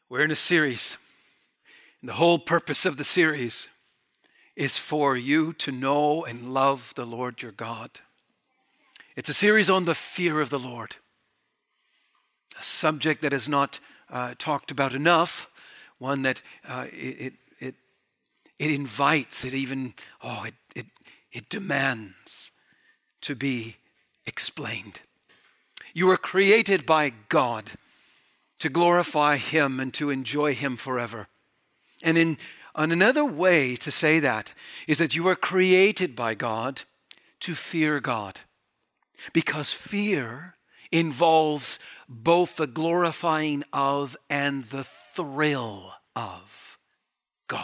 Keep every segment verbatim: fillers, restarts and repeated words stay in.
We're in a series, and the whole purpose of the series is for you to know and love the Lord your God. It's a series on the fear of the Lord, a subject that is not uh, talked about enough, one that uh, it, it it invites, it even, oh, it, it, it demands to be explained. You were created by God to glorify Him and to enjoy Him forever. And in and another way to say that is that you were created by God to fear God. Because fear involves both the glorifying of and the thrill of God.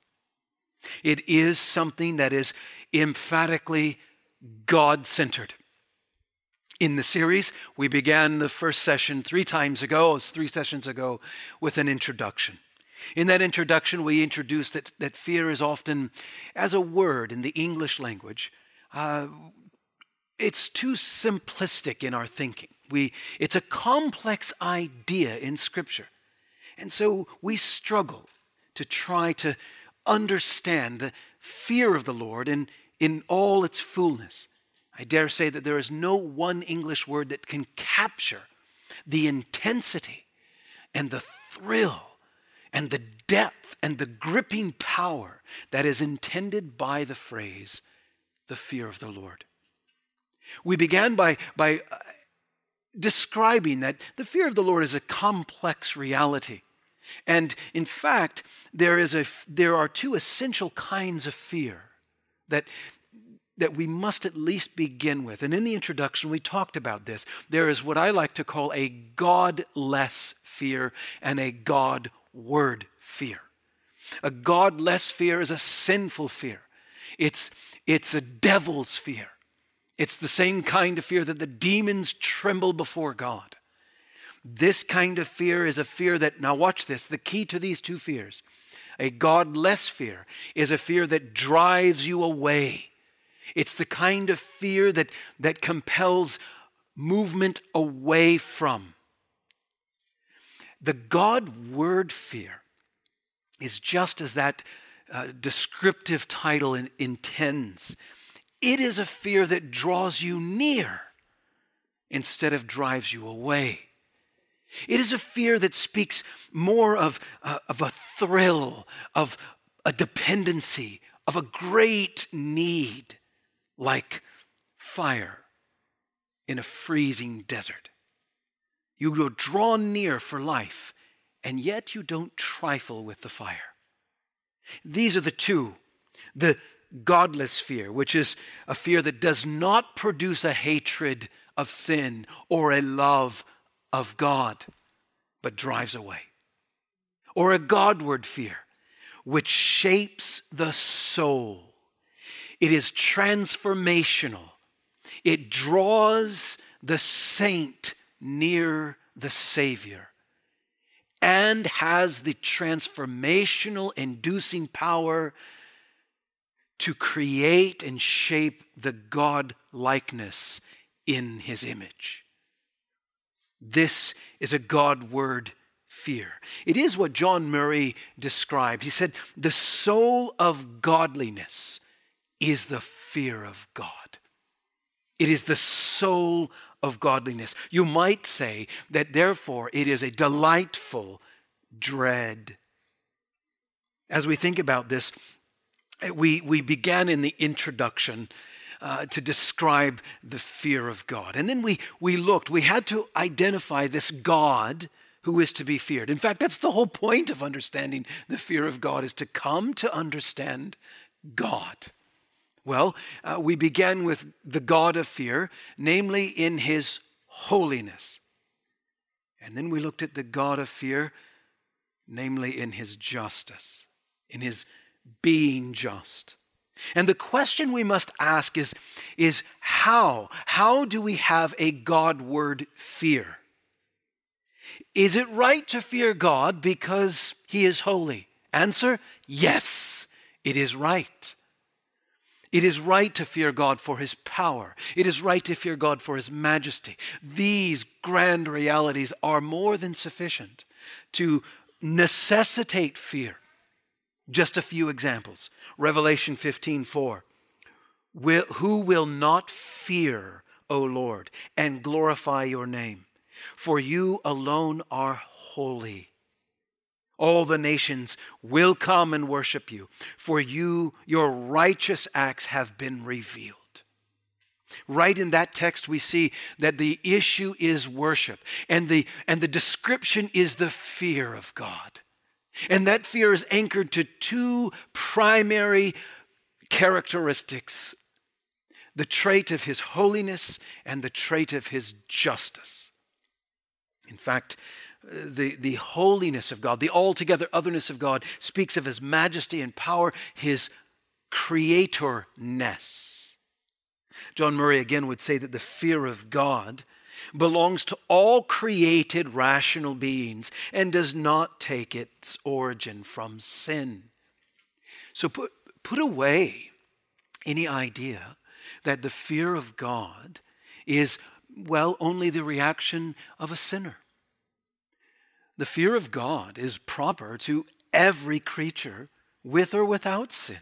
It is something that is emphatically God-centered. In the series, we began the first session three times ago, it was three sessions ago, with an introduction. In that introduction, we introduced that, that fear is often, as a word in the English language, uh, it's too simplistic in our thinking. We, it's a complex idea in Scripture. And so we struggle to try to understand the fear of the Lord in, in all its fullness. I dare say that there is no one English word that can capture the intensity and the thrill and the depth and the gripping power that is intended by the phrase, the fear of the Lord. We began by, by uh, describing that the fear of the Lord is a complex reality. And in fact, there is a, there are two essential kinds of fear that that we must at least begin with. And in the introduction, we talked about this. There is what I like to call a godless fear and a God-word fear. A godless fear is a sinful fear. It's, it's a devil's fear. It's the same kind of fear that the demons tremble before God. This kind of fear is a fear that, now watch this, the key to these two fears. A godless fear is a fear that drives you away. It's the kind of fear that, that compels movement away from. The God-word fear is just as that uh, descriptive title in, intends. It is a fear that draws you near instead of drives you away. It is a fear that speaks more of, uh, of a thrill, of a dependency, of a great need, like fire in a freezing desert. You will draw near for life, and yet you don't trifle with the fire. These are the two. The godless fear, which is a fear that does not produce a hatred of sin or a love of God, but drives away. Or a Godward fear, which shapes the soul. It is transformational. It draws the saint near the Savior and has the transformational inducing power to create and shape the God-likeness in His image. This is a God-word fear. It is what John Murray described. He said, the soul of godliness is the fear of God. It is the soul of godliness. You might say that therefore it is a delightful dread. As we think about this, we, we began in the introduction uh, to describe the fear of God. And then we, we looked, we had to identify this God who is to be feared. In fact, that's the whole point of understanding the fear of God, is to come to understand God. Well, uh, we began with the God of fear, namely in His holiness. And then we looked at the God of fear, namely in His justice, in His being just. And the question we must ask is, is how? How do we have a God-word fear? Is it right to fear God because He is holy? Answer, yes, it is right. It is right to fear God for His power. It is right to fear God for His majesty. These grand realities are more than sufficient to necessitate fear. Just a few examples. Revelation fifteen four. Will, who will not fear, O Lord, and glorify your name? For you alone are holy. All the nations will come and worship you, for you, your righteous acts have been revealed. Right in that text, we see that the issue is worship, and the, and the description is the fear of God. And that fear is anchored to two primary characteristics: the trait of his holiness and the trait of his justice. In fact, the, the holiness of God, the altogether otherness of God, speaks of his majesty and power, his creatorness. John Murray again would say that the fear of God belongs to all created rational beings and does not take its origin from sin. So put, put away any idea that the fear of God is, well, only the reaction of a sinner. The fear of God is proper to every creature with or without sin.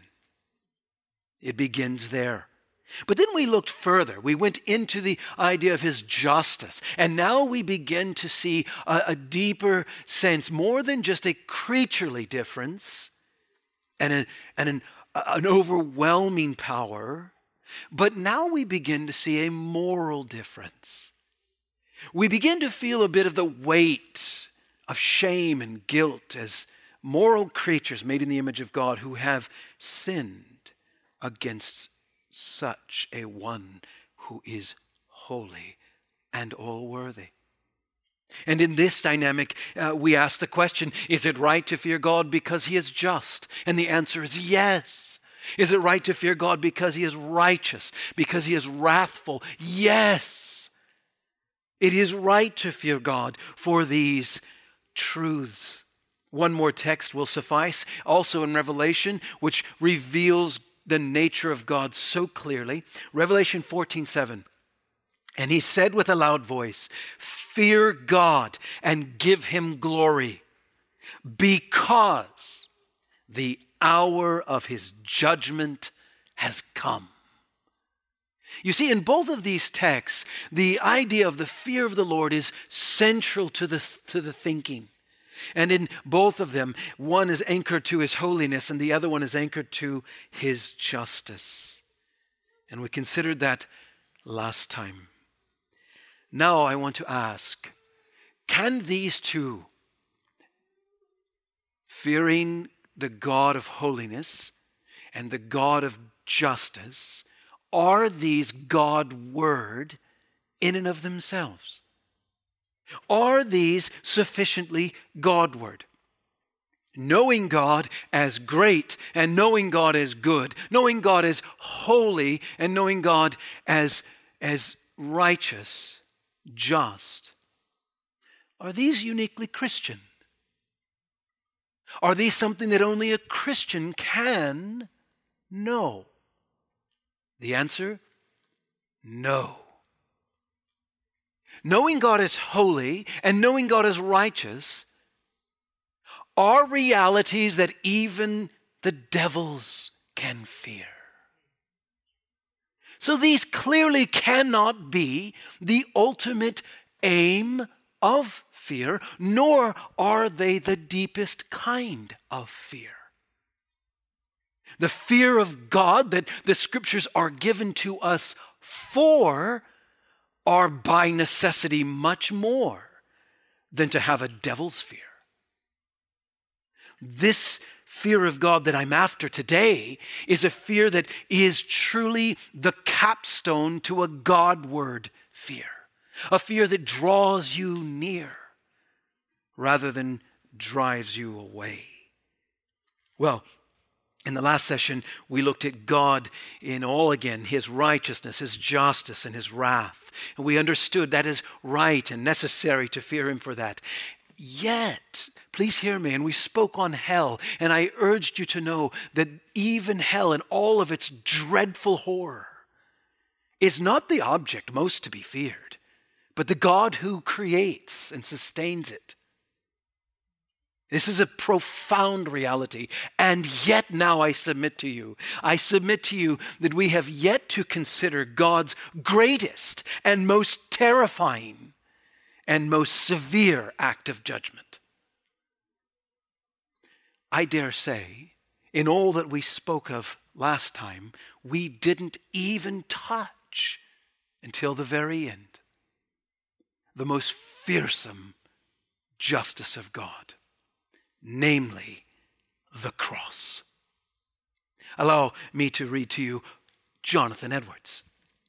It begins there. But then we looked further. We went into the idea of his justice. And now we begin to see a, a deeper sense, more than just a creaturely difference and, a, and an, an overwhelming power. But now we begin to see a moral difference. We begin to feel a bit of the weight of shame and guilt as moral creatures made in the image of God who have sinned against such a one who is holy and all-worthy. And in this dynamic, uh, we ask the question, is it right to fear God because he is just? And the answer is yes. Is it right to fear God because he is righteous, because he is wrathful? Yes. It is right to fear God for these truths. One more text will suffice, also in Revelation, which reveals the nature of God so clearly. Revelation fourteen seven. And he said with a loud voice, fear God and give him glory, because the hour of his judgment has come. You see, in both of these texts, the idea of the fear of the Lord is central to the, to the thinking. And in both of them, one is anchored to his holiness and the other one is anchored to his justice. And we considered that last time. Now I want to ask, can these two, fearing the God of holiness and the God of justice, are these God-word in and of themselves? Are these sufficiently Godward? Knowing God as great and knowing God as good, knowing God as holy and knowing God as, as righteous, just, are these uniquely Christian? Are these something that only a Christian can know? The answer, no. Knowing God is holy and knowing God is righteous are realities that even the devils can fear. So these clearly cannot be the ultimate aim of fear, nor are they the deepest kind of fear. The fear of God that the scriptures are given to us for are by necessity much more than to have a devil's fear. This fear of God that I'm after today is a fear that is truly the capstone to a Godward fear, a fear that draws you near rather than drives you away. Well, in the last session, we looked at God in all again, his righteousness, his justice, and his wrath. And we understood that is right and necessary to fear him for that. Yet, please hear me, and we spoke on hell, and I urged you to know that even hell and all of its dreadful horror is not the object most to be feared, but the God who creates and sustains it. This is a profound reality. And yet now I submit to you, I submit to you that we have yet to consider God's greatest and most terrifying and most severe act of judgment. I dare say, in all that we spoke of last time, we didn't even touch until the very end the most fearsome justice of God, namely the cross. Allow me to read to you Jonathan Edwards.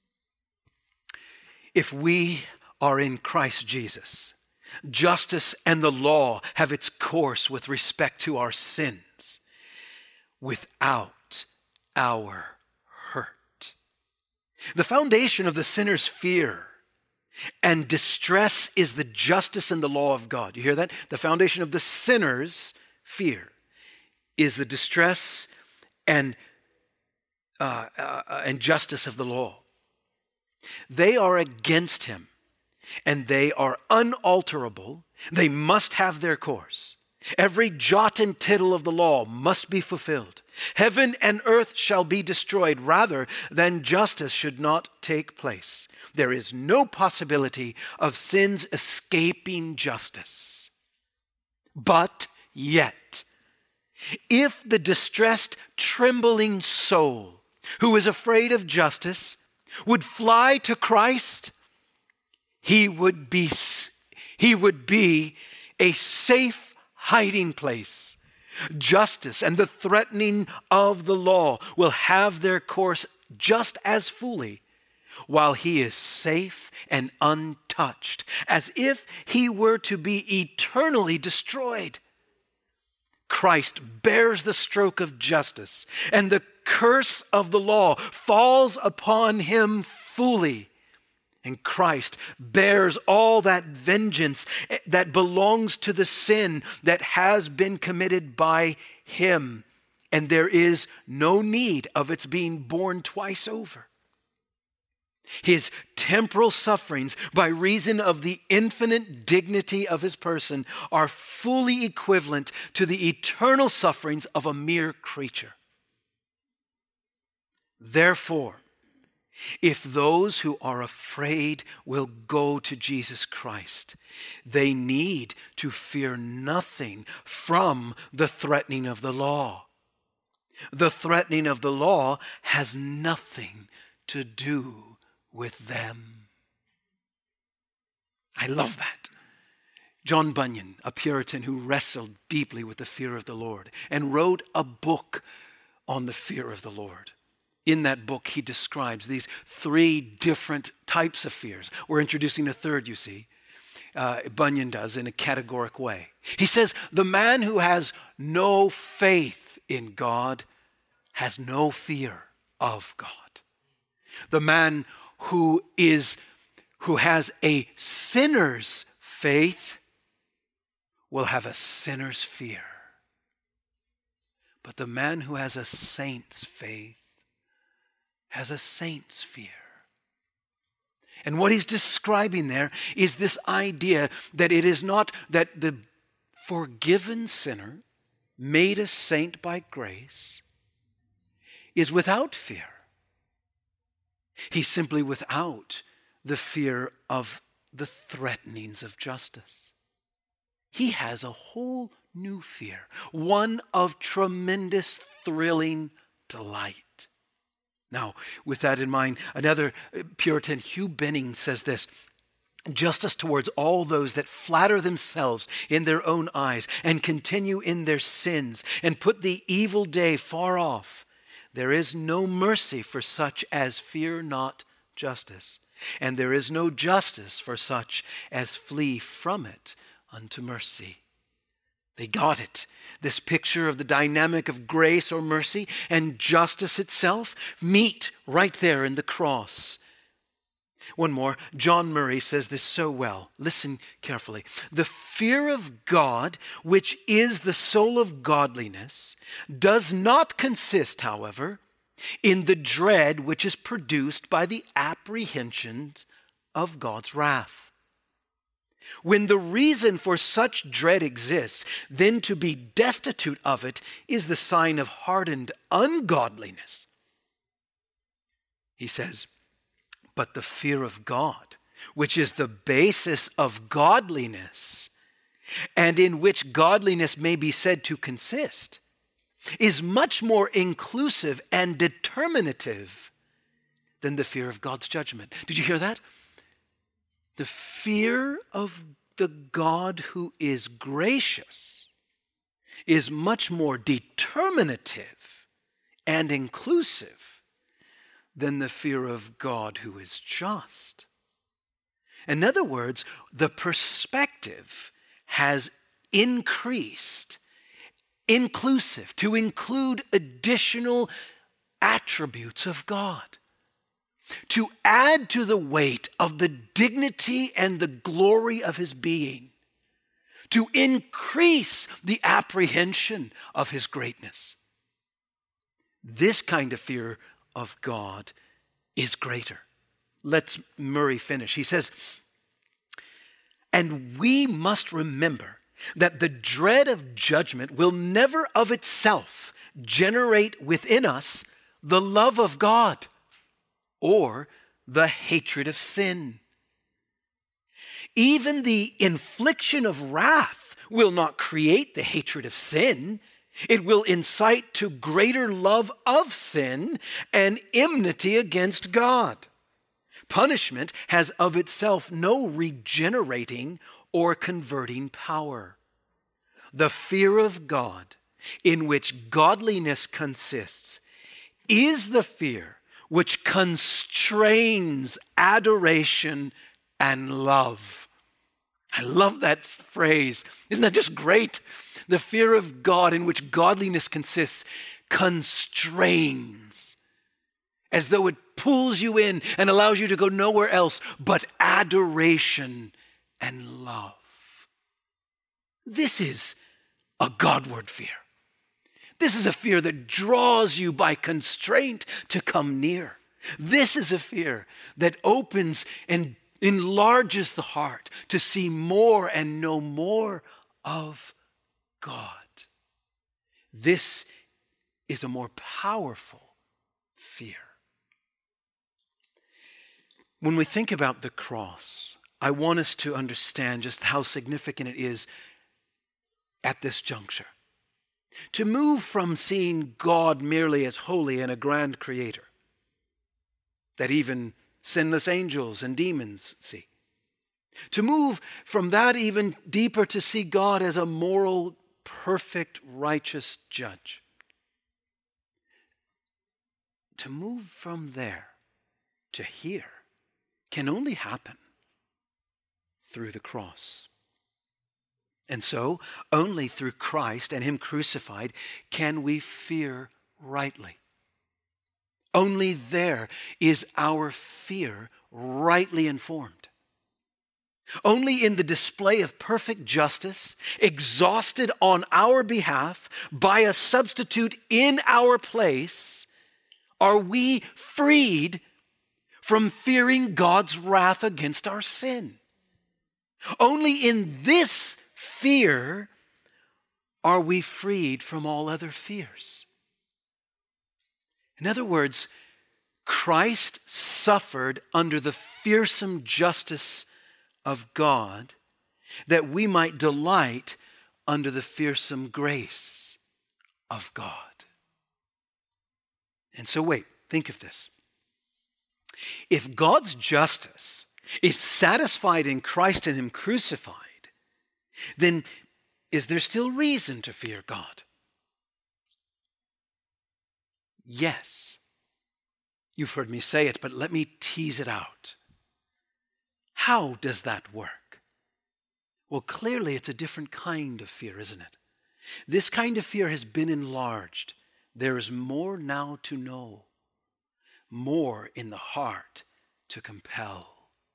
If we are in Christ Jesus, justice and the law have its course with respect to our sins, without our hurt. The foundation of the sinner's fear and distress is the justice and the law of God. You hear that? The foundation of the sinner's fear is the distress and uh, uh, and justice of the law. They are against him, and they are unalterable. They must have their course. Every jot and tittle of the law must be fulfilled. Heaven and earth shall be destroyed rather than justice should not take place. There is no possibility of sins escaping justice. But yet, if the distressed, trembling soul who is afraid of justice would fly to Christ, he would be, he would be a safe hiding place. Justice and the threatening of the law will have their course just as fully, while he is safe and untouched, as if he were to be eternally destroyed. Christ bears the stroke of justice, and the curse of the law falls upon him fully. And Christ bears all that vengeance that belongs to the sin that has been committed by him. And there is no need of its being borne twice over. His temporal sufferings, by reason of the infinite dignity of his person, are fully equivalent to the eternal sufferings of a mere creature. Therefore, if those who are afraid will go to Jesus Christ, they need to fear nothing from the threatening of the law. The threatening of the law has nothing to do with them. I love that. John Bunyan, a Puritan who wrestled deeply with the fear of the Lord and wrote a book on the fear of the Lord. In that book, he describes these three different types of fears. We're introducing a third, you see. Uh, Bunyan does in a categoric way. He says, the man who has no faith in God has no fear of God. The man who is, who has a sinner's faith will have a sinner's fear. But the man who has a saint's faith has a saint's fear. And what he's describing there is this idea that it is not that the forgiven sinner, made a saint by grace, is without fear. He's simply without the fear of the threatenings of justice. He has a whole new fear, one of tremendous, thrilling delight. Now, with that in mind, another Puritan, Hugh Benning, says this: justice towards all those that flatter themselves in their own eyes and continue in their sins and put the evil day far off. There is no mercy for such as fear not justice, and there is no justice for such as flee from it unto mercy. They got it. This picture of the dynamic of grace or mercy and justice itself meet right there in the cross. One more, John Murray says this so well. Listen carefully. The fear of God, which is the soul of godliness, does not consist, however, in the dread which is produced by the apprehension of God's wrath. When the reason for such dread exists, then to be destitute of it is the sign of hardened ungodliness. He says, but the fear of God, which is the basis of godliness, and in which godliness may be said to consist, is much more inclusive and determinative than the fear of God's judgment. Did you hear that? The fear of the God who is gracious is much more determinative and inclusive than the fear of God who is just. In other words, the perspective has increased, inclusive, to include additional attributes of God, to add to the weight of the dignity and the glory of his being, to increase the apprehension of his greatness. This kind of fear of God is greater. Let's Murray finish. He says, and we must remember that the dread of judgment will never of itself generate within us the love of God or the hatred of sin. Even the infliction of wrath will not create the hatred of sin. It will incite to greater love of sin and enmity against God. Punishment has of itself no regenerating or converting power. The fear of God, in which godliness consists, is the fear which constrains adoration and love. I love that phrase. Isn't that just great? The fear of God, in which godliness consists, constrains, as though it pulls you in and allows you to go nowhere else but adoration and love. This is a Godward fear. This is a fear that draws you by constraint to come near. This is a fear that opens and enlarges the heart to see more and know more of God. This is a more powerful fear. When we think about the cross, I want us to understand just how significant it is at this juncture. To move from seeing God merely as holy and a grand creator that even sinless angels and demons see. To move from that even deeper to see God as a moral, perfect, righteous judge. To move from there to here can only happen through the cross. And so, only through Christ and him crucified can we fear rightly. Only there is our fear rightly informed. Only in the display of perfect justice, exhausted on our behalf by a substitute in our place, are we freed from fearing God's wrath against our sin. Only in this fear are we freed from all other fears. In other words, Christ suffered under the fearsome justice of God that we might delight under the fearsome grace of God. And so wait, think of this. If God's justice is satisfied in Christ and him crucified, then is there still reason to fear God? Yes. You've heard me say it, but let me tease it out. How does that work? Well, clearly it's a different kind of fear, isn't it? This kind of fear has been enlarged. There is more now to know, more in the heart to compel.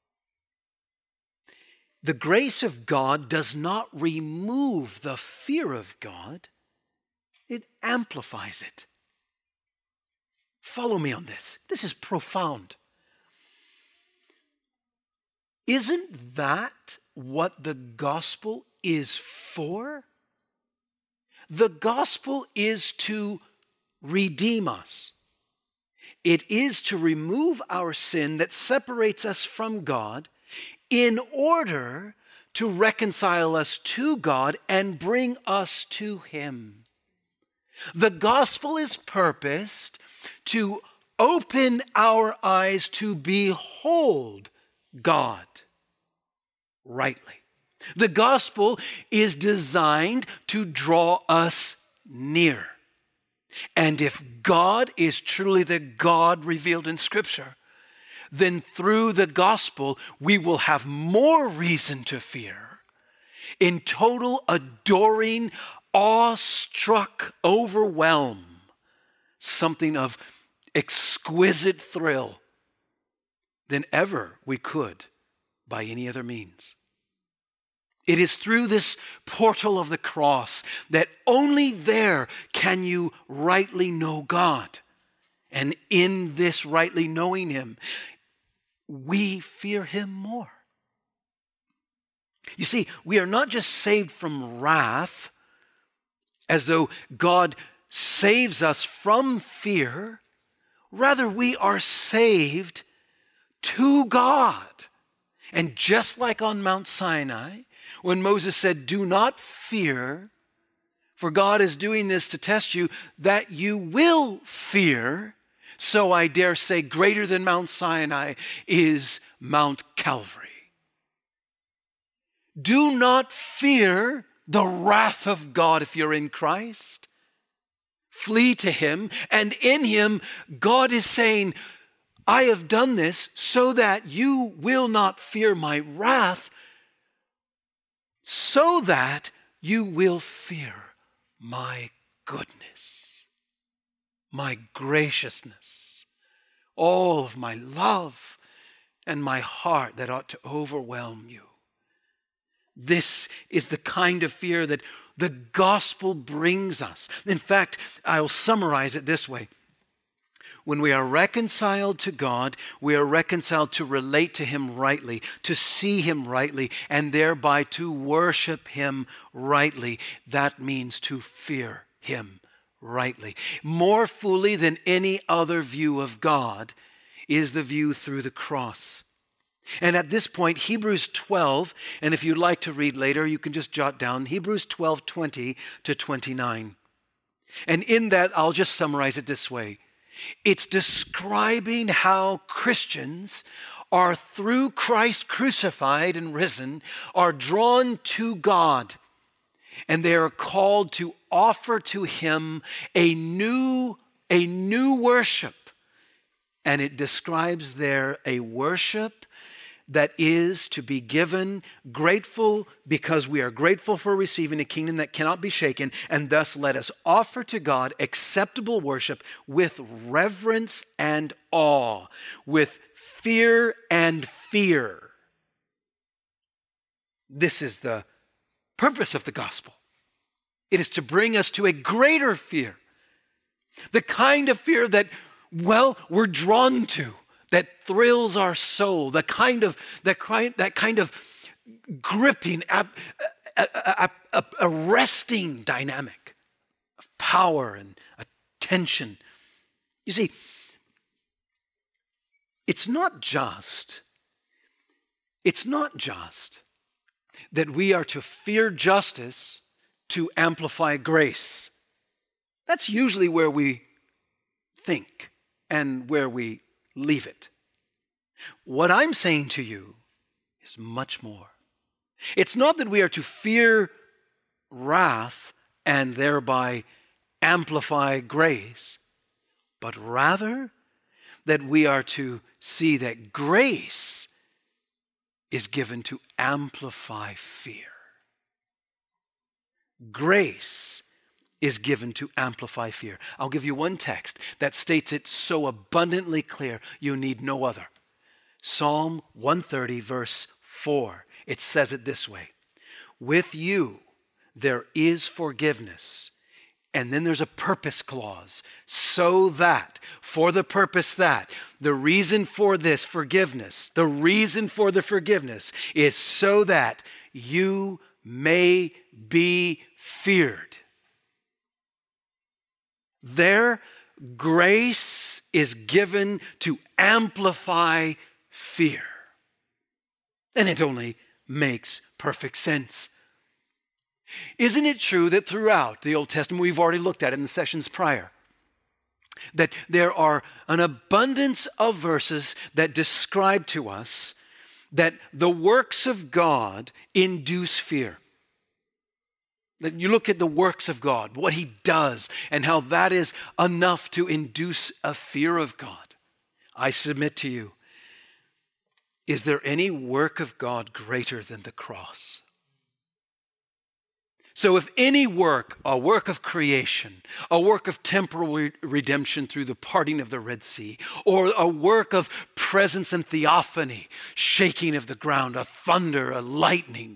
The grace of God does not remove the fear of God, it amplifies it. Follow me on this. This is profound. Isn't that what the gospel is for? The gospel is to redeem us. It is to remove our sin that separates us from God in order to reconcile us to God and bring us to Him. The gospel is purposed to open our eyes to behold God rightly. The gospel is designed to draw us near. And if God is truly the God revealed in Scripture, then through the gospel we will have more reason to fear. In total adoring, awestruck overwhelm, something of exquisite thrill than ever we could by any other means. It is through this portal of the cross that only there can you rightly know God. And in this rightly knowing Him, we fear Him more. You see, we are not just saved from wrath, as though God saves us from fear. Rather, we are saved to God. And just like on Mount Sinai, when Moses said, "Do not fear, for God is doing this to test you, that you will fear," so I dare say greater than Mount Sinai is Mount Calvary. Do not fear the wrath of God if you're in Christ. Flee to Him, and in Him, God is saying, I have done this so that you will not fear my wrath, so that you will fear my goodness, my graciousness, all of my love and my heart that ought to overwhelm you. This is the kind of fear that the gospel brings us. In fact, I'll summarize it this way. When we are reconciled to God, we are reconciled to relate to Him rightly, to see Him rightly, and thereby to worship Him rightly. That means to fear Him rightly. More fully than any other view of God is the view through the cross. And at this point, Hebrews twelve, and if you'd like to read later, you can just jot down Hebrews twelve, twenty to twenty-nine. And in that, I'll just summarize it this way. It's describing how Christians are, through Christ crucified and risen, are drawn to God. And they are called to offer to Him a new, a new worship. And it describes there a worship that is to be given grateful because we are grateful for receiving a kingdom that cannot be shaken, and thus let us offer to God acceptable worship with reverence and awe, with fear and fear. This is the purpose of the gospel. It is to bring us to a greater fear, the kind of fear that, well, we're drawn to, that thrills our soul, the kind of that kind that kind of gripping, ab, a, a, a, arresting dynamic of power and attention. You see, it's not just, it's not just that we are to fear justice to amplify grace. That's usually where we think and where we leave it. What I'm saying to you is much more. It's not that we are to fear wrath and thereby amplify grace, but rather that we are to see that grace is given to amplify fear. Grace is given to amplify fear. I'll give you one text that states it so abundantly clear, you need no other. Psalm one thirty, verse four. It says it this way: with you there is forgiveness And then there's a purpose clause. So that, for the purpose that, the reason for this forgiveness, the reason for the forgiveness is so that you may be feared. Their grace is given to amplify fear. And it only makes perfect sense. Isn't it true that throughout the Old Testament, we've already looked at it in the sessions prior, that there are an abundance of verses that describe to us that the works of God induce fear? That you look at the works of God, what he does, and how that is enough to induce a fear of God. I submit to you, is there any work of God greater than the cross? So if any work, a work of creation, a work of temporal re- redemption through the parting of the Red Sea, or a work of presence and theophany, shaking of the ground, a thunder, a lightning,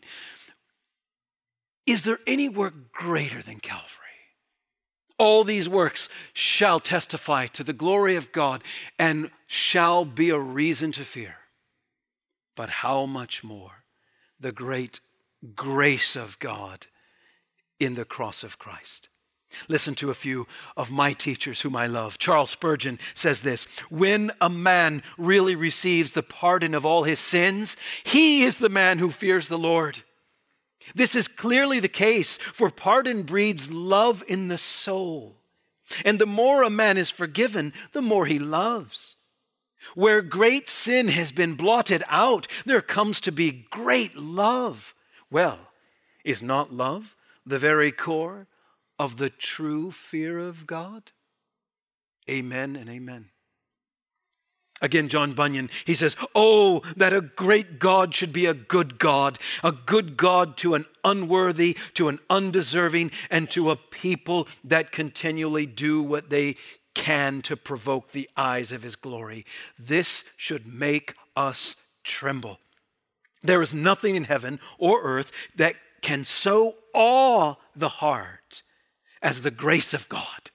is there any work greater than Calvary? All these works shall testify to the glory of God and shall be a reason to fear. But how much more the great grace of God in the cross of Christ. Listen to a few of my teachers whom I love. Charles Spurgeon says this: when a man really receives the pardon of all his sins, he is the man who fears the Lord. This is clearly the case, for pardon breeds love in the soul. And the more a man is forgiven, the more he loves. Where great sin has been blotted out, there comes to be great love. Well, is not love the very core of the true fear of God? Amen and amen. Again, John Bunyan, he says, oh, that a great God should be a good God, a good God to an unworthy, to an undeserving, and to a people that continually do what they can to provoke the eyes of his glory. This should make us tremble. There is nothing in heaven or earth that can so awe the heart as the grace of God.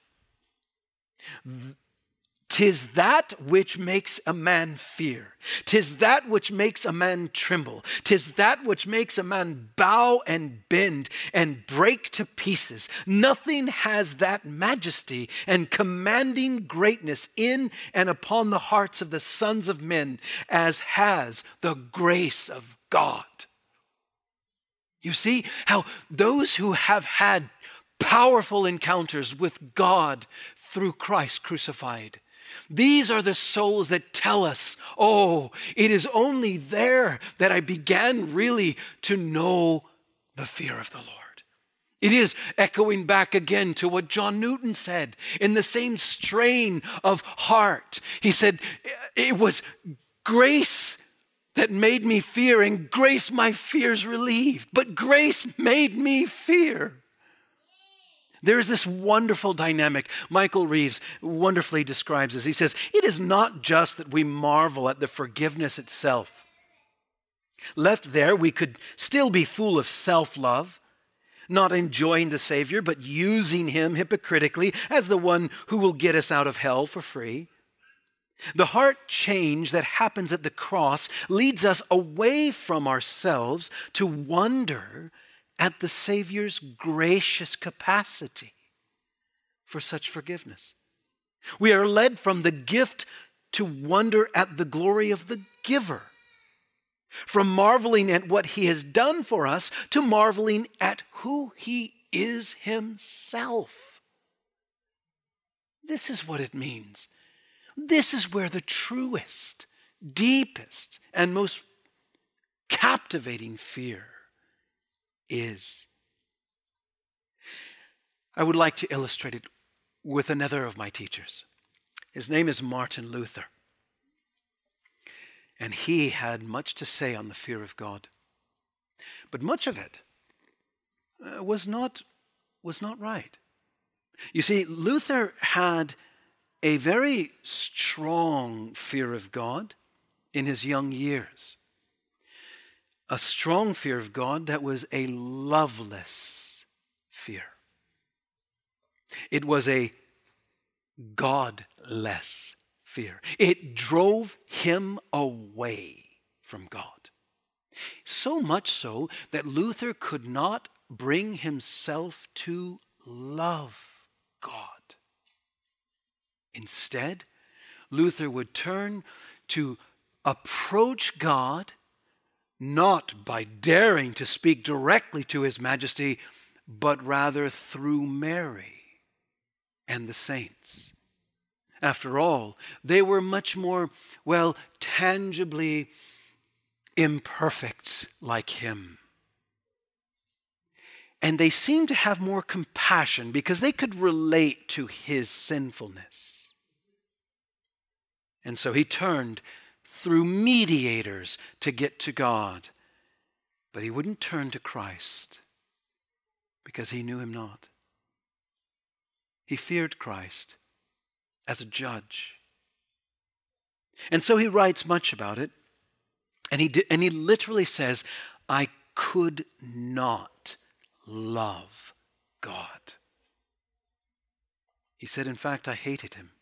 'Tis that which makes a man fear. 'Tis that which makes a man tremble. 'Tis that which makes a man bow and bend and break to pieces. Nothing has that majesty and commanding greatness in and upon the hearts of the sons of men as has the grace of God. You see how those who have had powerful encounters with God through Christ crucified, these are the souls that tell us, oh, it is only there that I began really to know the fear of the Lord. It is echoing back again to what John Newton said in the same strain of heart. He said, it was grace that made me fear, and grace my fears relieved. But grace made me fear. There's this wonderful dynamic. Michael Reeves wonderfully describes this. He says, it is not just that we marvel at the forgiveness itself. Left there, we could still be full of self-love, not enjoying the Savior, but using him hypocritically as the one who will get us out of hell for free. The heart change that happens at the cross leads us away from ourselves to wonder at the Savior's gracious capacity for such forgiveness. We are led from the gift to wonder at the glory of the giver. From marveling at what he has done for us to marveling at who he is himself. This is what it means. This is where the truest, deepest, and most captivating fear is. I would like to illustrate it with another of my teachers. His name is Martin Luther. And he had much to say on the fear of God. But much of it uh, was not, was not right. You see, Luther had a very strong fear of God in his young years. A strong fear of God that was a loveless fear. It was a godless fear. It drove him away from God. So much so that Luther could not bring himself to love God. Instead, Luther would turn to approach God not by daring to speak directly to His Majesty, but rather through Mary and the saints. After all, they were much more, well, tangibly imperfect like him. And they seemed to have more compassion because they could relate to his sinfulness. And so he turned through mediators to get to God. But he wouldn't turn to Christ because he knew him not. He feared Christ as a judge. And so he writes much about it. And he, di- and he literally says, I could not love God. He said, in fact, I hated him.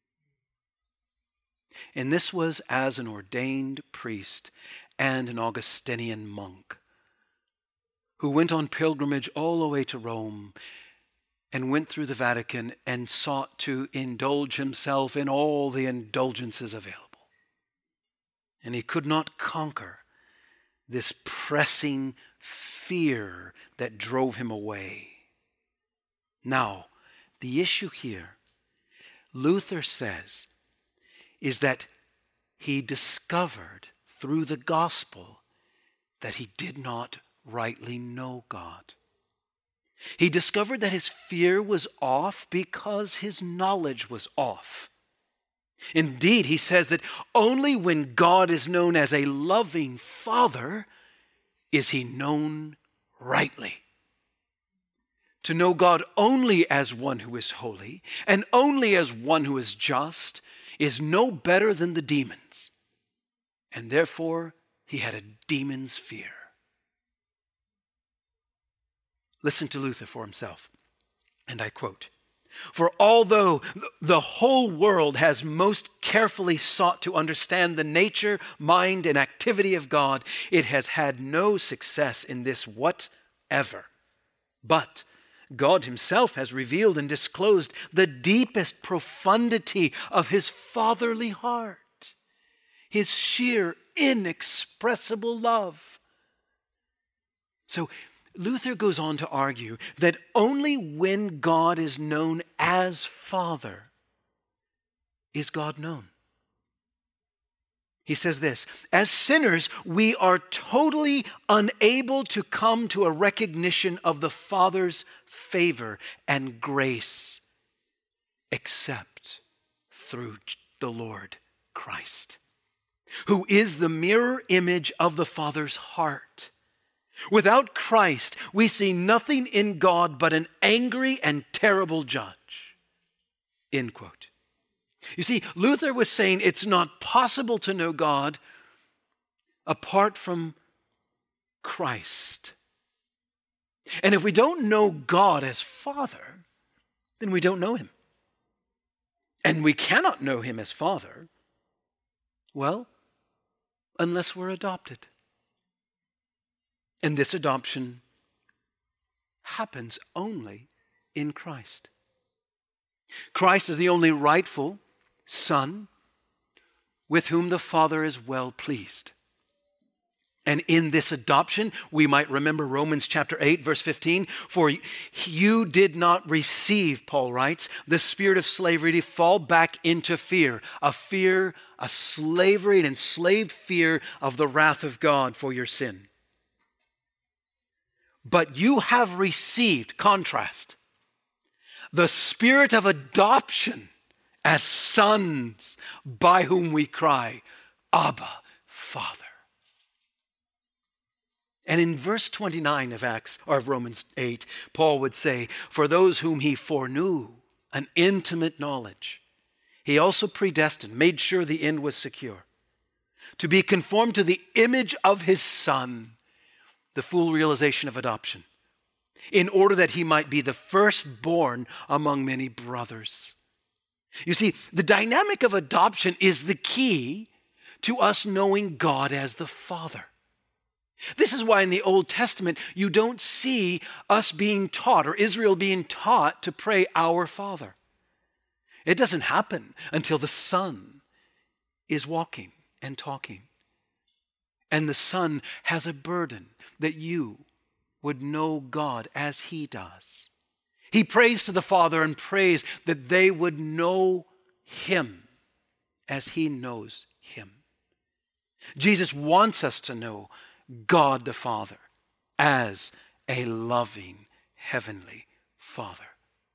And this was as an ordained priest and an Augustinian monk who went on pilgrimage all the way to Rome and went through the Vatican and sought to indulge himself in all the indulgences available. And he could not conquer this pressing fear that drove him away. Now, the issue here, Luther says, is that he discovered through the gospel that he did not rightly know God. He discovered that his fear was off because his knowledge was off. Indeed, he says that only when God is known as a loving Father is he known rightly. To know God only as one who is holy and only as one who is just is no better than the demons. And therefore, he had a demon's fear. Listen to Luther for himself, and I quote, "For although the whole world has most carefully sought to understand the nature, mind, and activity of God, it has had no success in this whatever. But God himself has revealed and disclosed the deepest profundity of his fatherly heart, his sheer, inexpressible love." So Luther goes on to argue that only when God is known as Father is God known. He says this, "As sinners, we are totally unable to come to a recognition of the Father's favor and grace except through the Lord Christ, who is the mirror image of the Father's heart. Without Christ, we see nothing in God but an angry and terrible judge." End quote. You see, Luther was saying it's not possible to know God apart from Christ. And if we don't know God as Father, then we don't know him. And we cannot know him as Father, well, unless we're adopted. And this adoption happens only in Christ. Christ is the only rightful Son with whom the Father is well pleased. And in this adoption, we might remember Romans chapter eight, verse fifteen, "For you did not receive," Paul writes, "the spirit of slavery to fall back into fear, a fear, a slavery, an enslaved fear of the wrath of God for your sin. But you have received," contrast, "the spirit of adoption as sons, by whom we cry, Abba, Father." And in verse twenty-nine of Acts or of Romans eight, Paul would say, "For those whom he foreknew, an intimate knowledge, he also predestined," made sure the end was secure, "to be conformed to the image of his Son," the full realization of adoption. in order that he might be the firstborn among many brothers. You see, the dynamic of adoption is the key to us knowing God as the Father. This is why in the Old Testament you don't see us being taught or Israel being taught to pray, Our Father. It doesn't happen until the Son is walking and talking. And the Son has a burden that you would know God as he does. He prays to the Father and prays that they would know him as he knows him. Jesus wants us to know God the Father as a loving heavenly Father.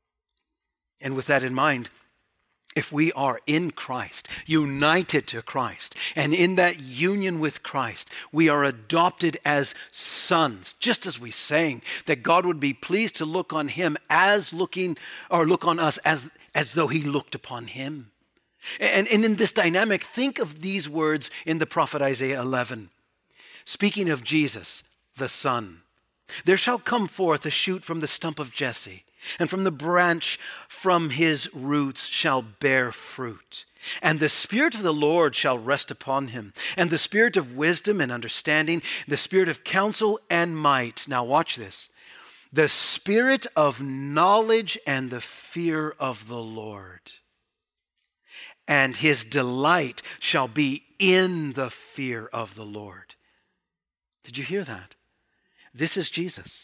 And with that in mind, if we are in Christ, united to Christ, and in that union with Christ, we are adopted as sons, just as we sang, that God would be pleased to look on him as looking, or look on us as, as though he looked upon him. And, and in this dynamic, think of these words in the prophet Isaiah eleven. Speaking of Jesus, the Son, there shall come forth a shoot from the stump of Jesse, and from the branch from his roots shall bear fruit. And the Spirit of the Lord shall rest upon him, and the Spirit of wisdom and understanding, the Spirit of counsel and might. Now watch this. The Spirit of knowledge and the fear of the Lord. And his delight shall be in the fear of the Lord. Did you hear that? This is Jesus.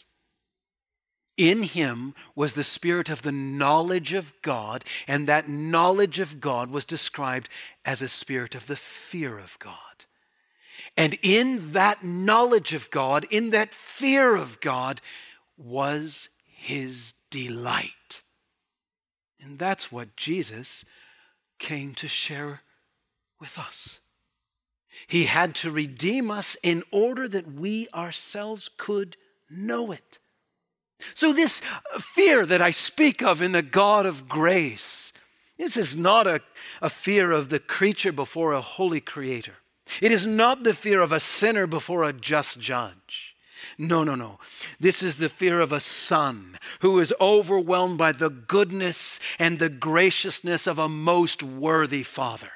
In him was the spirit of the knowledge of God, and that knowledge of God was described as a spirit of the fear of God. And in that knowledge of God, in that fear of God, was his delight. And that's what Jesus came to share with us. He had to redeem us in order that we ourselves could know it. So this fear that I speak of in the God of grace, this is not a, a fear of the creature before a holy creator. It is not the fear of a sinner before a just judge. No, no, no. This is the fear of a son who is overwhelmed by the goodness and the graciousness of a most worthy father.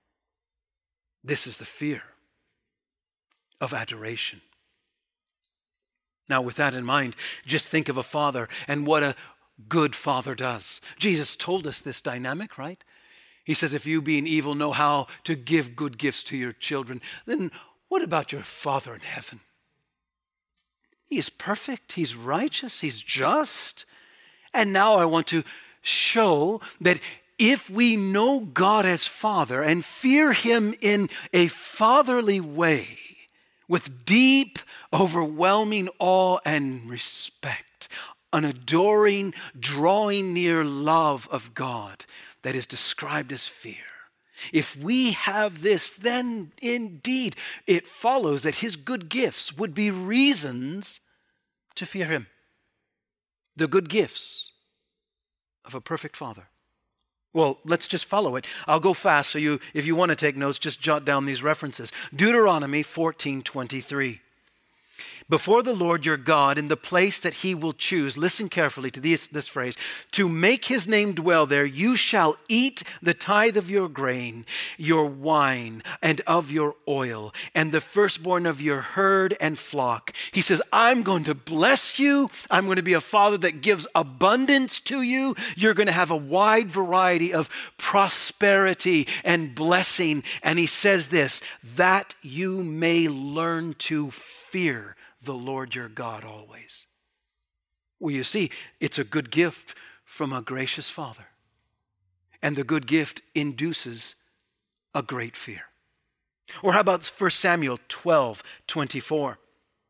This is the fear of adoration. Now, with that in mind, just think of a father and what a good father does. Jesus told us this dynamic, right? He says, if you being evil know how to give good gifts to your children, then what about your Father in heaven? He is perfect, he's righteous, he's just. And now I want to show that if we know God as Father and fear him in a fatherly way, with deep, overwhelming awe and respect, an adoring, drawing near love of God that is described as fear. If we have this, then indeed it follows that his good gifts would be reasons to fear him. The good gifts of a perfect Father. Well, let's just follow it. I'll go fast, so you, if you want to take notes, just jot down these references. Deuteronomy fourteen twenty-three. Before the Lord your God, in the place that he will choose, listen carefully to this, this phrase, to make his name dwell there, you shall eat the tithe of your grain, your wine, and of your oil, and the firstborn of your herd and flock. He says, I'm going to bless you. I'm going to be a father that gives abundance to you. You're going to have a wide variety of prosperity and blessing. And he says this, that you may learn to fear the Lord your God always. Well, you see, it's a good gift from a gracious Father. And the good gift induces a great fear. Or how about First Samuel twelve twenty-four?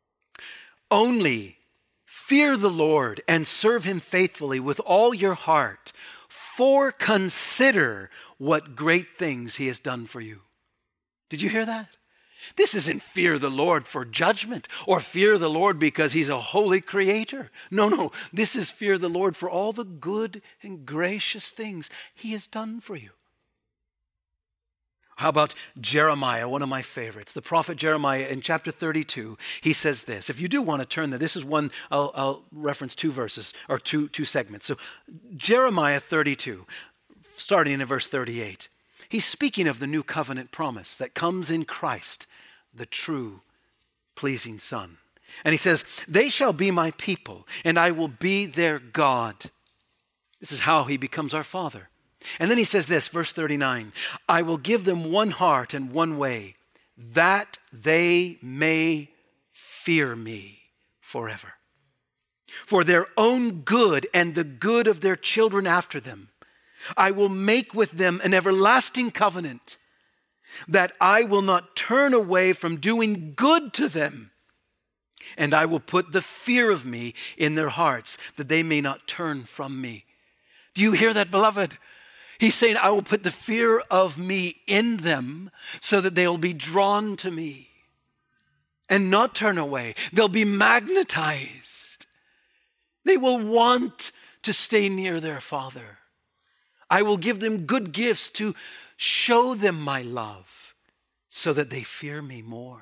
Only fear the Lord and serve him faithfully with all your heart, for consider what great things he has done for you. Did you hear that? This isn't fear the Lord for judgment or fear the Lord because he's a holy creator. No, no. This is fear the Lord for all the good and gracious things he has done for you. How about Jeremiah, one of my favorites? The prophet Jeremiah in chapter thirty-two, he says this. If you do want to turn there, this is one, I'll, I'll reference two verses, or two, two segments. So Jeremiah thirty-two, starting in verse thirty-eight. He's speaking of the new covenant promise that comes in Christ, the true, pleasing Son. And he says, they shall be my people, and I will be their God. This is how he becomes our Father. And then he says this, verse thirty-nine, I will give them one heart and one way, that they may fear me forever. For their own good and the good of their children after them, I will make with them an everlasting covenant, that I will not turn away from doing good to them. And I will put the fear of me in their hearts, that they may not turn from me. Do you hear that, beloved? He's saying, I will put the fear of me in them so that they'll be drawn to me and not turn away. They'll be magnetized. They will want to stay near their Father. I will give them good gifts to show them my love so that they fear me more.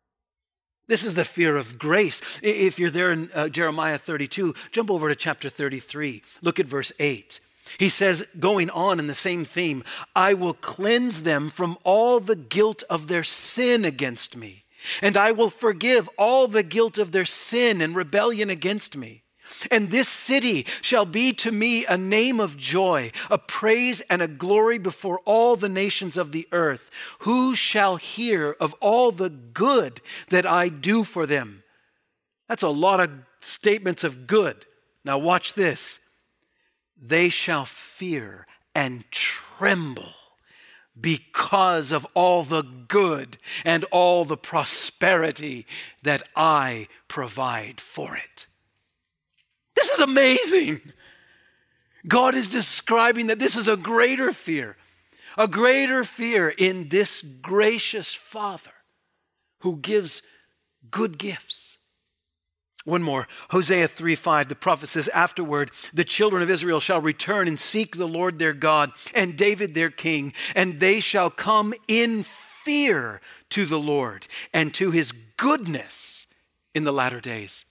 This is the fear of grace. If you're there in uh, Jeremiah thirty-two, jump over to chapter thirty-three. Look at verse eight. He says, going on in the same theme, I will cleanse them from all the guilt of their sin against me, and I will forgive all the guilt of their sin and rebellion against me. And this city shall be to me a name of joy, a praise and a glory before all the nations of the earth. Who shall hear of all the good that I do for them? That's a lot of statements of good. Now watch this. They shall fear and tremble because of all the good and all the prosperity that I provide for it. This is amazing. God is describing that this is a greater fear, a greater fear in this gracious Father who gives good gifts. One more, Hosea three five, the prophet says, afterward, the children of Israel shall return and seek the Lord their God and David their king, and they shall come in fear to the Lord and to his goodness in the latter days.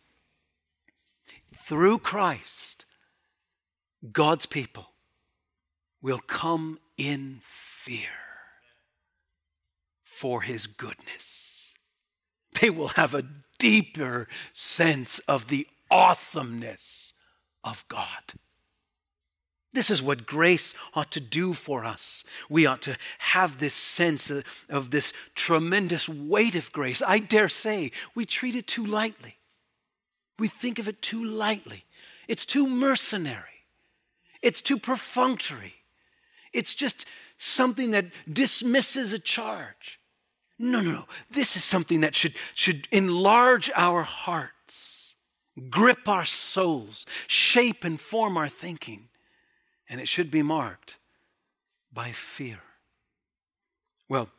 Through Christ, God's people will come in fear for his goodness. They will have a deeper sense of the awesomeness of God. This is what grace ought to do for us. We ought to have this sense of, of this tremendous weight of grace. I dare say we treat it too lightly. We think of it too lightly. It's too mercenary. It's too perfunctory. It's just something that dismisses a charge. No, no, no. This is something that should, should enlarge our hearts, grip our souls, shape and form our thinking. And it should be marked by fear. Well,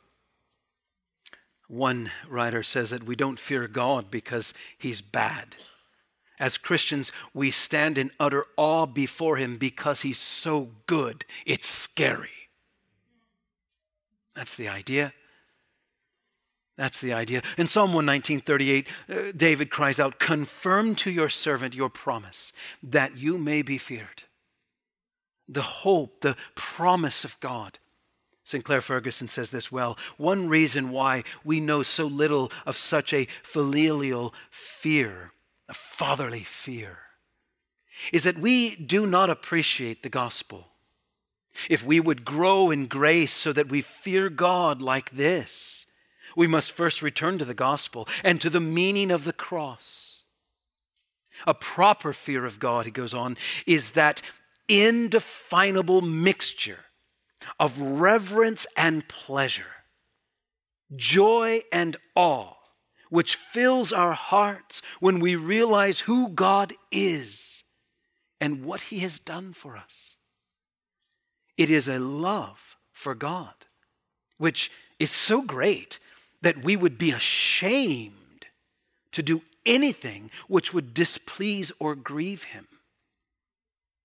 one writer says that we don't fear God because he's bad. As Christians, we stand in utter awe before him because he's so good. It's scary. That's the idea. That's the idea. In Psalm one nineteen, thirty-eight, uh, David cries out, confirm to your servant your promise that you may be feared. The hope, the promise of God. Sinclair Ferguson says this well. One reason why we know so little of such a filial fear, a fatherly fear, is that we do not appreciate the gospel. If we would grow in grace so that we fear God like this, we must first return to the gospel and to the meaning of the cross. A proper fear of God, he goes on, is that indefinable mixture of reverence and pleasure, joy and awe, which fills our hearts when we realize who God is and what he has done for us. It is a love for God, which is so great that we would be ashamed to do anything which would displease or grieve him,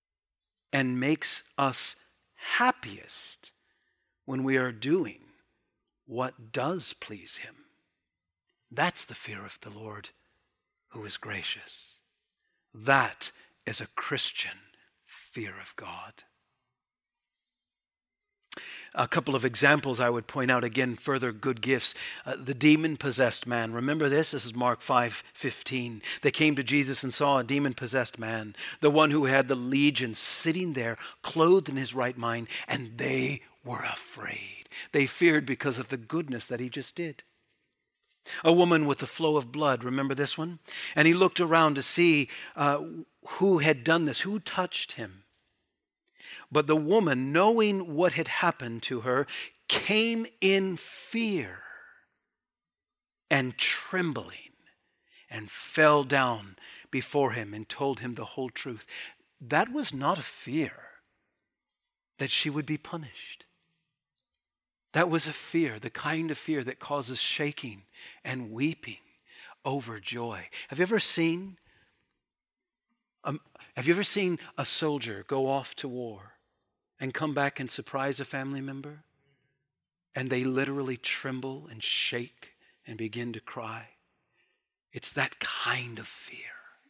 and makes us happiest when we are doing what does please him. That's the fear of the Lord who is gracious. That is a Christian fear of God. A couple of examples I would point out, again, further good gifts. Uh, the demon-possessed man. Remember this? This is Mark five fifteen. They came to Jesus and saw a demon-possessed man, the one who had the legion, sitting there, clothed in his right mind, and they were afraid. They feared because of the goodness that he just did. A woman with the flow of blood. Remember this one? And he looked around to see uh, who had done this, who touched him. But the woman, knowing what had happened to her, came in fear and trembling and fell down before him and told him the whole truth. That was not a fear that she would be punished. That was a fear, the kind of fear that causes shaking and weeping over joy. Have you ever seen, um, have you ever seen a soldier go off to war and come back and surprise a family member? And they literally tremble and shake and begin to cry. It's that kind of fear.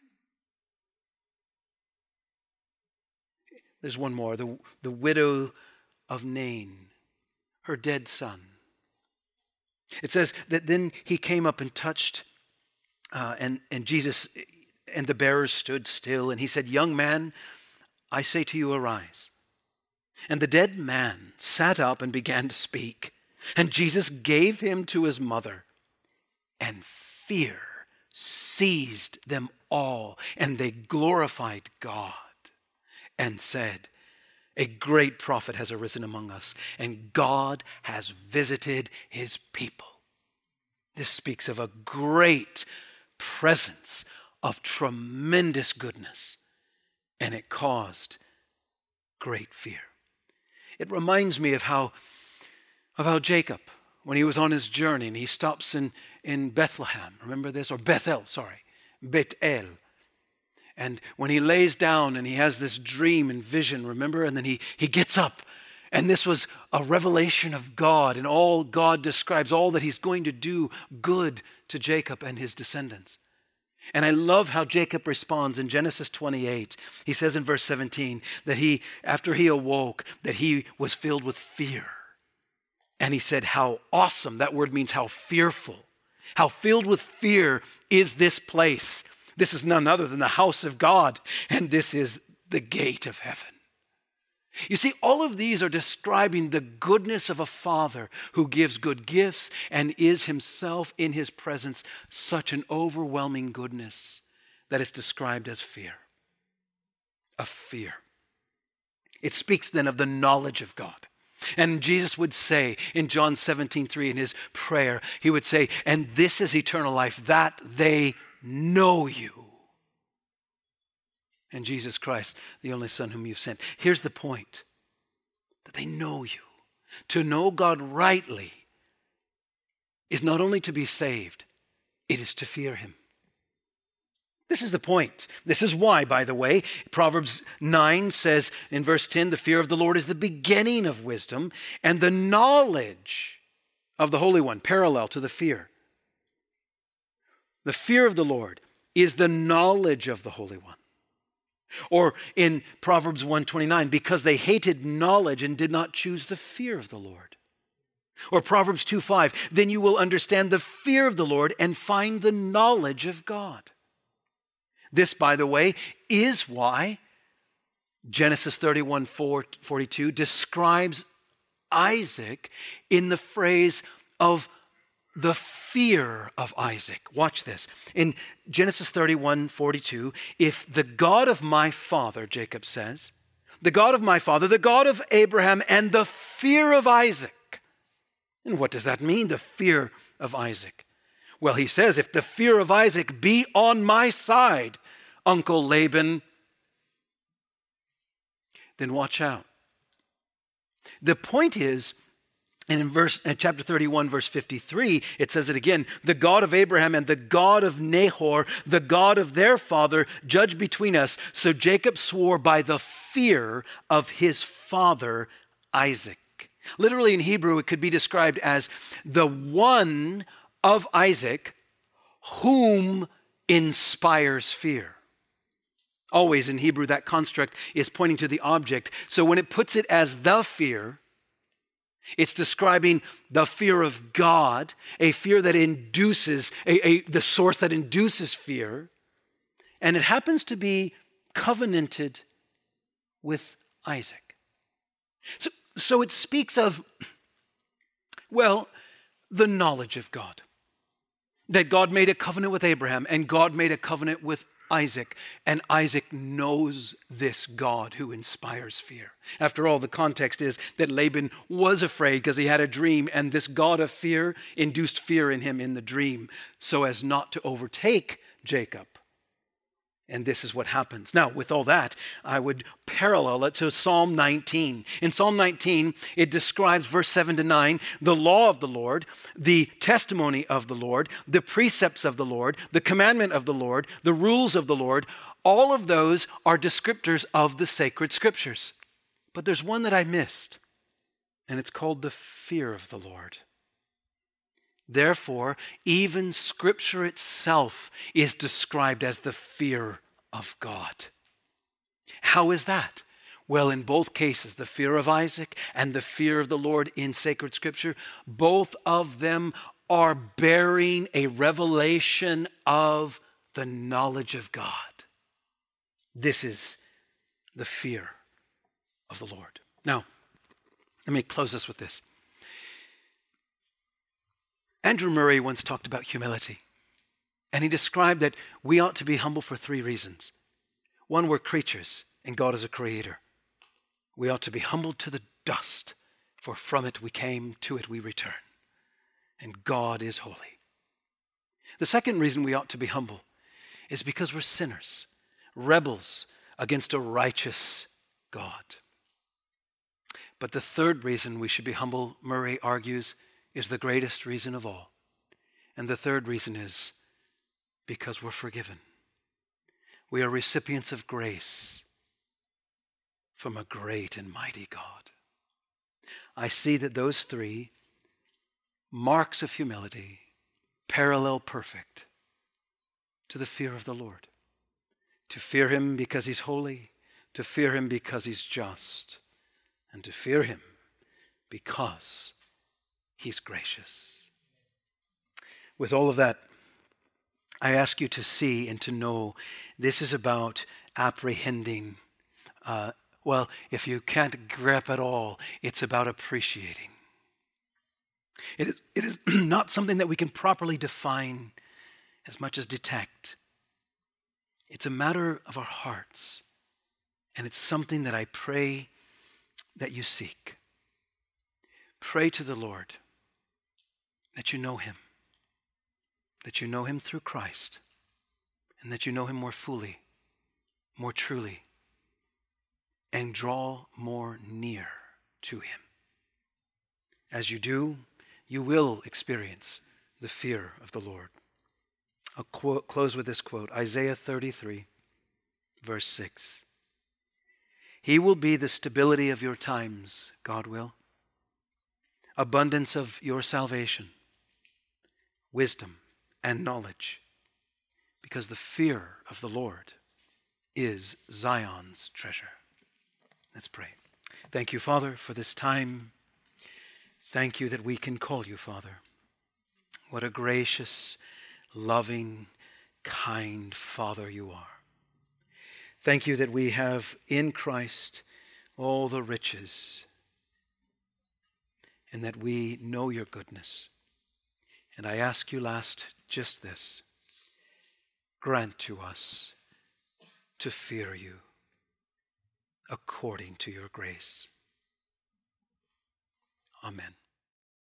There's one more. The, the widow of Nain, her dead son. It says that then he came up and touched, uh, and, and Jesus and the bearers stood still, and he said, "Young man, I say to you, arise." And the dead man sat up and began to speak. And Jesus gave him to his mother. And fear seized them all. And they glorified God and said, "A great prophet has arisen among us, and God has visited his people." This speaks of a great presence of tremendous goodness. And it caused great fear. It reminds me of how, of how Jacob, when he was on his journey and he stops in, in Bethlehem, remember this? Or Bethel, sorry, Bethel. And when he lays down and he has this dream and vision, remember? And then he, he gets up. And this was a revelation of God, and all God describes, all that he's going to do good to Jacob and his descendants. And I love how Jacob responds in Genesis twenty-eight. He says in verse seventeen that he, after he awoke, that he was filled with fear. And he said, how awesome, that word means how fearful, how filled with fear is this place. This is none other than the house of God, and this is the gate of heaven. You see, all of these are describing the goodness of a father who gives good gifts and is himself in his presence such an overwhelming goodness that it's described as fear. A fear. It speaks then of the knowledge of God. And Jesus would say in John seventeen three in his prayer, he would say, "And this is eternal life, that they know you, and Jesus Christ, the only Son whom you've sent." Here's the point, that they know you. To know God rightly is not only to be saved, it is to fear him. This is the point. This is why, by the way, Proverbs nine says in verse ten, the fear of the Lord is the beginning of wisdom, and the knowledge of the Holy One, parallel to the fear. The fear of the Lord is the knowledge of the Holy One. Or in Proverbs one twenty-nine, because they hated knowledge and did not choose the fear of the Lord. Or Proverbs two five, then you will understand the fear of the Lord and find the knowledge of God. This, by the way, is why Genesis thirty-one forty-two describes Isaac in the phrase of the fear of Isaac. Watch this. In Genesis thirty-one forty-two, if the God of my father, Jacob says, the God of my father, the God of Abraham, and the fear of Isaac. And what does that mean, the fear of Isaac? Well, he says, if the fear of Isaac be on my side, Uncle Laban, then watch out. The point is, and in verse, in chapter thirty-one, verse fifty-three, it says it again, the God of Abraham and the God of Nahor, the God of their father, judge between us. So Jacob swore by the fear of his father Isaac. Literally in Hebrew, it could be described as the one of Isaac whom inspires fear. Always in Hebrew, that construct is pointing to the object. So when it puts it as the fear, it's describing the fear of God, a fear that induces, a, a, the source that induces fear. And it happens to be covenanted with Isaac. So, so it speaks of, well, the knowledge of God. That God made a covenant with Abraham and God made a covenant with Isaac, and Isaac knows this God who inspires fear. After all, the context is that Laban was afraid because he had a dream, and this God of fear induced fear in him in the dream so as not to overtake Jacob. And this is what happens. Now, with all that, I would parallel it to Psalm nineteen. In Psalm nineteen, it describes, verse seven to nine, the law of the Lord, the testimony of the Lord, the precepts of the Lord, the commandment of the Lord, the rules of the Lord. All of those are descriptors of the sacred scriptures. But there's one that I missed, and it's called the fear of the Lord. Therefore, even Scripture itself is described as the fear of God. How is that? Well, in both cases, the fear of Isaac and the fear of the Lord in sacred Scripture, both of them are bearing a revelation of the knowledge of God. This is the fear of the Lord. Now, let me close this with this. Andrew Murray once talked about humility, and he described that we ought to be humble for three reasons. One, we're creatures, and God is a creator. We ought to be humbled to the dust, for from it we came, to it we return. And God is holy. The second reason we ought to be humble is because we're sinners, rebels against a righteous God. But the third reason we should be humble, Murray argues, is the greatest reason of all. And the third reason is because we're forgiven. We are recipients of grace from a great and mighty God. I see that those three marks of humility parallel perfect to the fear of the Lord. To fear him because he's holy, to fear him because he's just, and to fear him because he's gracious. With all of that, I ask you to see and to know this is about apprehending. Uh, well, if you can't grasp at all, it's about appreciating. It is, it is not something that we can properly define as much as detect. It's a matter of our hearts, and it's something that I pray that you seek. Pray to the Lord that you know him, that you know him through Christ, and that you know him more fully, more truly, and draw more near to him. As you do, you will experience the fear of the Lord. I'll quote, close with this quote, Isaiah thirty-three, verse six. He will be the stability of your times, God will, abundance of your salvation, wisdom and knowledge, because the fear of the Lord is Zion's treasure. Let's pray. Thank you, Father, for this time. Thank you that we can call you Father. What a gracious, loving, kind Father you are. Thank you that we have in Christ all the riches and that we know your goodness. And I ask you last just this. Grant to us to fear you according to your grace. Amen.